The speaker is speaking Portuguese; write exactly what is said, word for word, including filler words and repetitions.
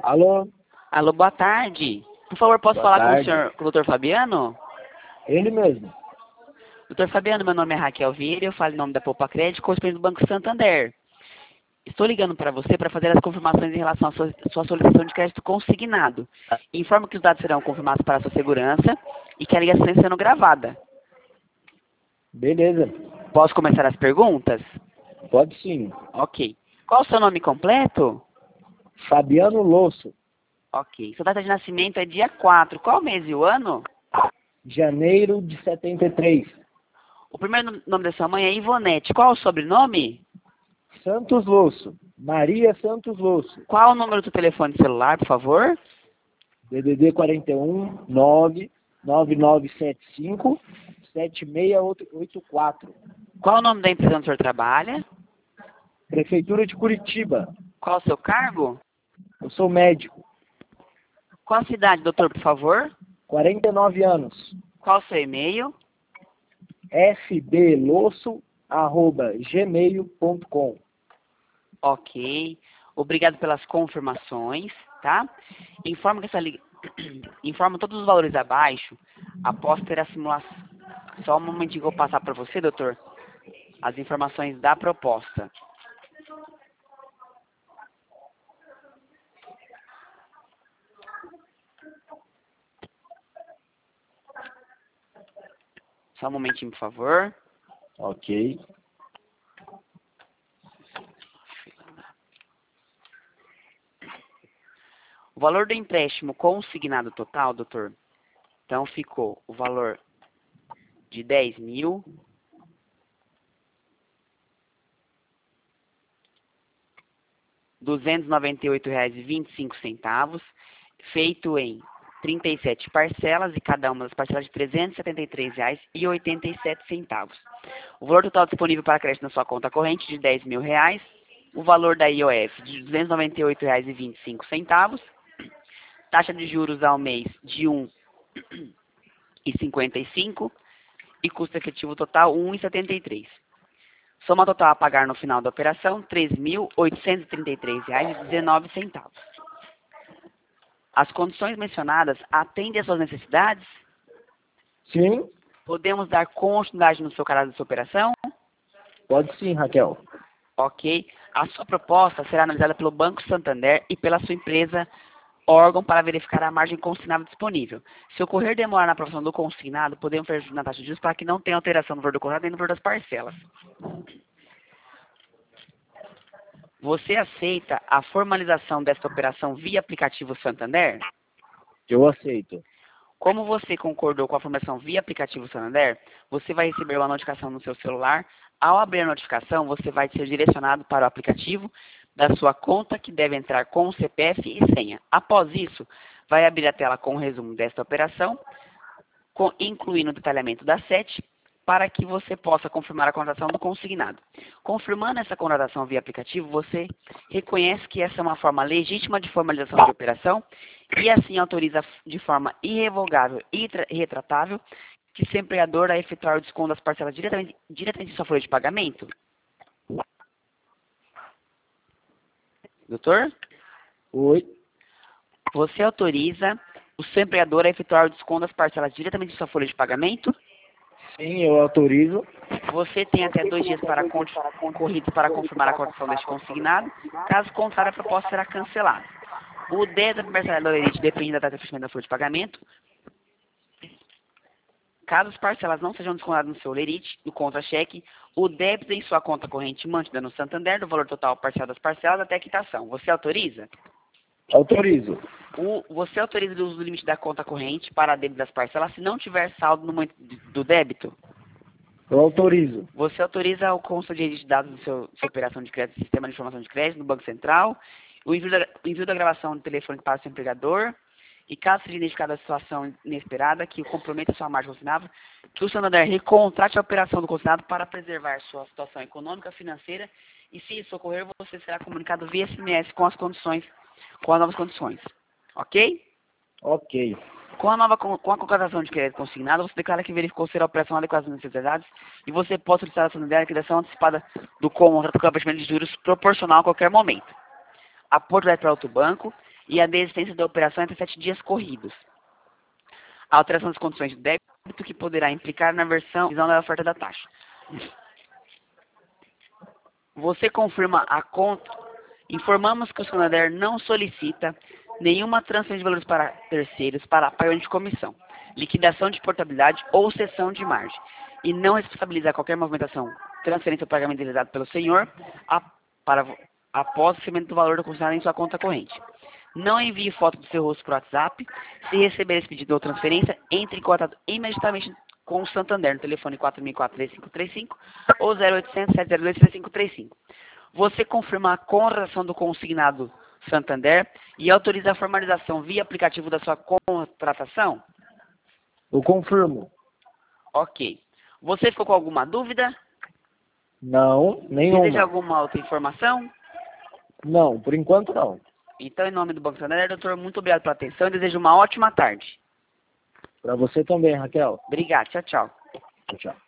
Alô? Alô, boa tarde. Por favor, posso Boa falar com o tarde. senhor, com o doutor Fabiano? Ele mesmo. doutor Fabiano, meu nome é Raquel Vieira, eu falo em nome da Poupa Crédito, correspondente do Banco Santander. Estou ligando para você para fazer as confirmações em relação à sua, sua solicitação de crédito consignado. Informo que os dados serão confirmados para a sua segurança e que a ligação está sendo gravada. Beleza. Posso começar as perguntas? Pode sim. Ok. Qual o seu nome completo? Fabiano Losso. Ok. Sua data de nascimento é dia quatro. Qual o mês e o ano? Janeiro de setenta e três. O primeiro nome da sua mãe é Ivonete. Qual o sobrenome? Santos Losso. Maria Santos Losso. Qual o número do telefone celular, por favor? D D D quarenta e um, nove nove nove sete cinco, sete seis oito quatro. Qual o nome da empresa onde o senhor trabalha? Prefeitura de Curitiba. Qual o seu cargo? Eu sou médico. Qual a cidade, doutor, por favor? quarenta e nove anos. Qual o seu e-mail? fblosso arroba gmail ponto com. Ok. Obrigado pelas confirmações, tá? Informo que essa liga... Informo todos os valores abaixo após ter a simulação. Só um momentinho que eu vou passar para você, doutor, as informações da proposta. Só um momentinho, por favor. Ok. O valor do empréstimo consignado total, doutor, então ficou o valor de dez mil, duzentos e noventa e oito reais e vinte e cinco centavos, feito em trinta e sete parcelas, e cada uma das parcelas de trezentos e setenta e três reais e oitenta e sete centavos. O valor total disponível para crédito na sua conta corrente de dez mil reais, o valor da I O F de duzentos e noventa e oito reais e vinte e cinco centavos, taxa de juros ao mês de um real e cinquenta e cinco centavos e custo efetivo total um real e setenta e três centavos. Soma total a pagar no final da operação três mil oitocentos e trinta e três reais e dezenove centavos. As condições mencionadas atendem às suas necessidades? Sim? Podemos dar continuidade no seu caráter dessa operação? Pode sim, Raquel. Ok. A sua proposta será analisada pelo Banco Santander e pela sua empresa órgão para verificar a margem consignada disponível. Se ocorrer demora na aprovação do consignado, podemos fazer na taxa de juros para que não tenha alteração no valor do contrato nem no valor das parcelas. Você aceita a formalização desta operação via aplicativo Santander? Eu aceito. Como você concordou com a formalização via aplicativo Santander, você vai receber uma notificação no seu celular. Ao abrir a notificação, você vai ser direcionado para o aplicativo da sua conta, que deve entrar com o C P F e senha. Após isso, vai abrir a tela com o resumo desta operação, com, incluindo o detalhamento da S E T, para que você possa confirmar a contratação do consignado. Confirmando essa contratação via aplicativo, você reconhece que essa é uma forma legítima de formalização de operação e assim autoriza de forma irrevogável e retratável que seu empregador a efetuar o desconto das parcelas diretamente, diretamente em sua folha de pagamento? Doutor? Oi. Você autoriza o seu empregador a efetuar o desconto das parcelas diretamente em sua folha de pagamento? Sim, eu autorizo. Você tem até dois dias para corridos para confirmar a contratação deste consignado. Caso contrário, a proposta será cancelada. O débito parcelado da Lerite depende da data de fechamento da folha de pagamento. Caso as parcelas não sejam descontadas no seu Lerite, no contra-cheque, o débito em sua conta corrente mantida no Santander, do valor total parcial das parcelas até a quitação. Você autoriza? Autorizo. O, você autoriza o uso do limite da conta corrente para a débito das parcelas se não tiver saldo no momento do débito? Eu autorizo. Você autoriza o consulta de registro de dados do seu sua operação de crédito, sistema de informação de crédito no Banco Central, o envio da, o envio da gravação do telefone para o seu empregador, e caso seja identificada a situação inesperada que comprometa sua margem consignável, que o Santander recontrate a operação do consignado para preservar sua situação econômica, financeira, e se isso ocorrer, você será comunicado via S M S com as condições, com as novas condições. Ok? Ok. Com a nova com a contratação de crédito consignado, você declara que verificou ser a operação adequada às necessidades e você pode solicitar a Santander a liquidação antecipada do contrato com abatimento de juros proporcional a qualquer momento. Aporte vai para outro banco e a desistência da operação entre sete dias corridos. A alteração das condições de débito que poderá implicar na versão da oferta da taxa. Você confirma a conta. Informamos que o Santander não solicita nenhuma transferência de valores para terceiros para pagamento de comissão, liquidação de portabilidade ou cessão de margem, e não responsabiliza qualquer movimentação, transferência ou pagamento realizado pelo senhor a, para, após o recebimento do valor considerado em sua conta corrente. Não envie foto do seu rosto por WhatsApp. Se receber esse pedido ou transferência, entre em contato imediatamente com o Santander no telefone quatro mil e quatro, três cinco três cinco ou zero oitocentos, sete zero dois, três cinco três cinco. Você confirma a contratação do consignado Santander e autoriza a formalização via aplicativo da sua contratação? Eu confirmo. Ok. Você ficou com alguma dúvida? Não, nenhuma. Deseja alguma outra informação? Não, por enquanto não. Então, em nome do Banco Santander, doutor, muito obrigado pela atenção e desejo uma ótima tarde. Para você também, Raquel. Obrigado. Tchau, tchau. Tchau.